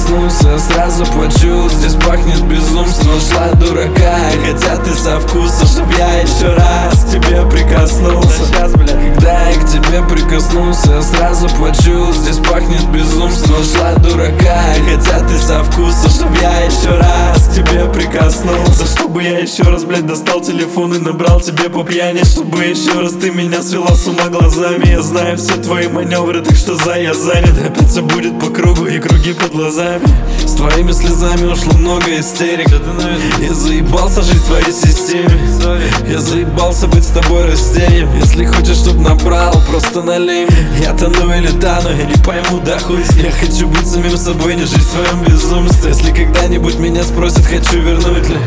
прикоснулся, сразу плачу. Здесь пахнет безумством, шла дурака. Хотя ты со вкусом, чтоб я еще раз к тебе прикоснулся. Когда я к тебе прикоснулся, сразу плачу. Здесь пахнет безумством, шла дурака. Хотя ты со вкусом, чтоб я еще раз к тебе прикоснулся. Чтобы я еще раз, блядь, достал телефон и набрал тебе по пьяни. Чтобы еще раз ты меня свела с ума глазами. Я знаю все твои маневры, так что я занят. Опять все будет по кругу и круги под глазами. С твоими слезами ушло много истерик. Я заебался жить в твоей системе. Я заебался быть с тобой растением. Если хочешь, чтоб набрал, просто налей мне. Я тону или тану, я не пойму, да хуй. Я хочу быть самим собой, не жить в твоем безумстве. Если когда-нибудь меня спросят, хочу вернуть ли.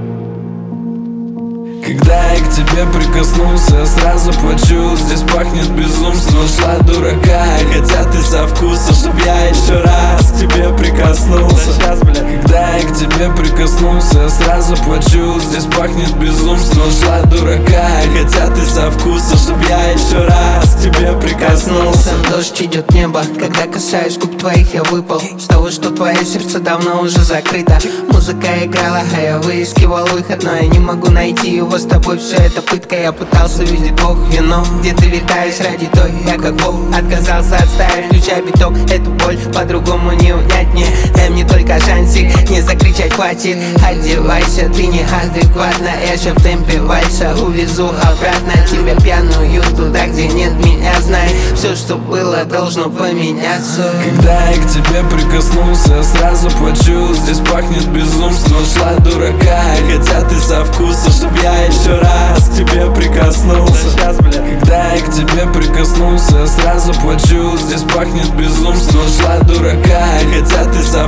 Когда я к тебе прикоснулся, сразу плачу. Здесь пахнет безумством, шла дурака. Хотя ты со вкусом, чтоб я еще раз к тебе прикоснулся. Когда я к тебе прикоснулся, сразу плачу. Здесь пахнет безумством, шла дурака. Хотя ты со вкусом, чтоб я еще раз к тебе прикоснулся. Дождь идет в небо, когда касаюсь губ твоих, я выпал с того, что твое сердце давно уже закрыто. Музыка играла, а я выискивал выход, но я не могу найти его. С тобой все это пытка, я пытался видеть Бог вино. Где ты витаешь ради той, я как волк отказался от стаи. Включай биток, эту боль по-другому не унять мне. Дай мне только шансик, не закричать хватит. Одевайся, ты неадекватна. Я же в темпе вальса увезу обратно тебя пьяную туда, где нет меня. Знай, все, что было, должно поменяться. Когда я к тебе прикоснулся, сразу плачу. Здесь пахнет безумством, шла дурака. Хотя ты со вкусом, чтоб я еще раз к тебе прикоснулся. Когда я к тебе прикоснулся, сразу плачу. Здесь пахнет безумством, шла дурака. Хотя ты со